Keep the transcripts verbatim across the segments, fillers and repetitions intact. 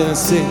gonna sing.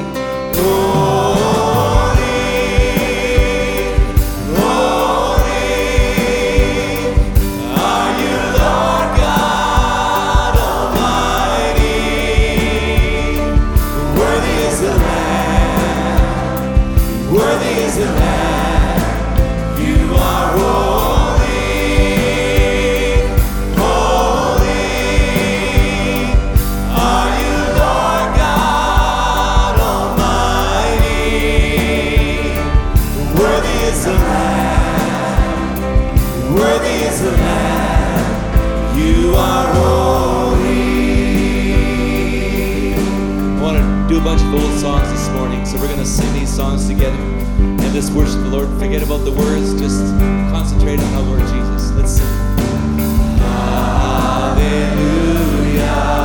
A bunch of old songs this morning, so we're going to sing these songs together and just worship the Lord. Forget about the words, just concentrate on our Lord Jesus. Let's sing. Hallelujah.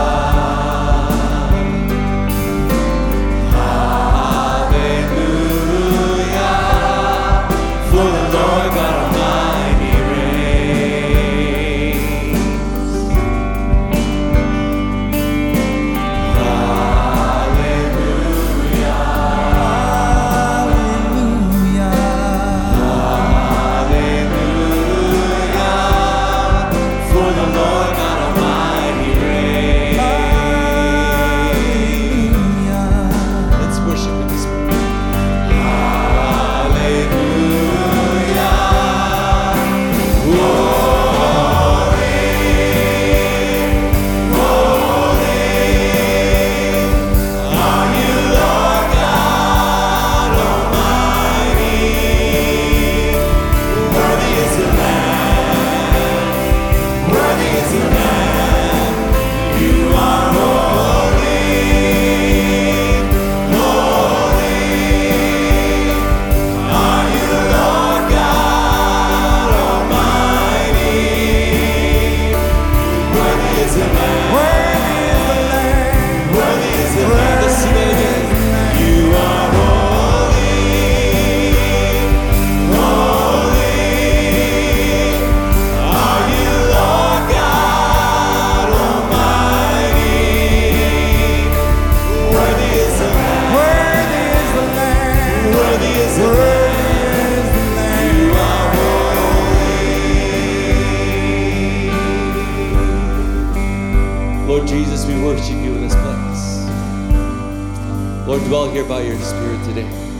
Lord Jesus, we worship you in this place. Lord, dwell here by your Spirit today.